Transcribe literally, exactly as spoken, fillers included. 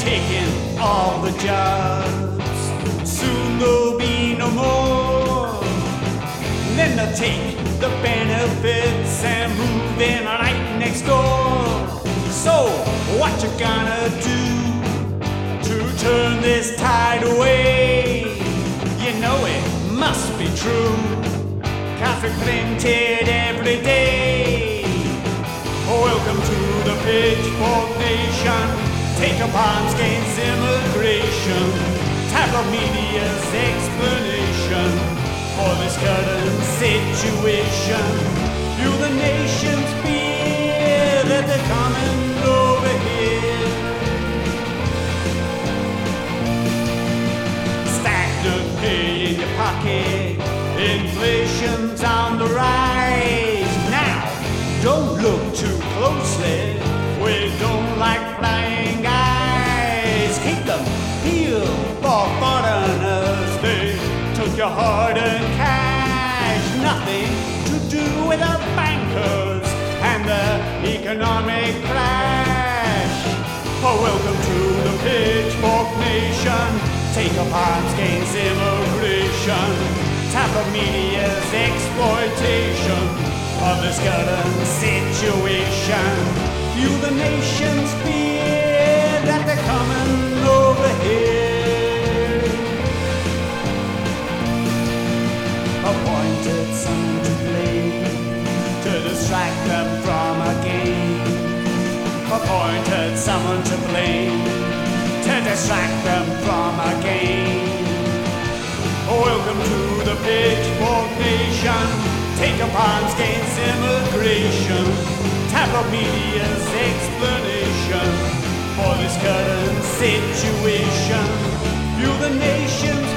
taking all the jobs. Soon there'll be no more. Then they'll take the benefits and move in right next door. So what you gonna do to turn this tide away? You know it must be true, 'cause we're printed every day. Welcome to the Pitchfork Nation. Take up arms against immigration. Type of media's explanation for this current situation. Feel the nation's fear that they're coming over here. Stagnant pay in your pocket. Inflation's on the rise. Now, don't look too closely. We don't like flying guys. Keep them peeled for foreigners. They took your hard-earned cash. Nothing to do with the bankers and the economic crash. Oh, welcome to the Pitchfork Nation. Take up arms against immigration. Type of media's exploitation of this current situation. Feel the nation's fear that they're coming over here. Appointed someone to blame to distract them from a game. Appointed someone to blame to distract them from a game. Welcome to the Pitchfork Nation. Take up arms against immigration. Type of media's explanation for this current situation. Feel the nation's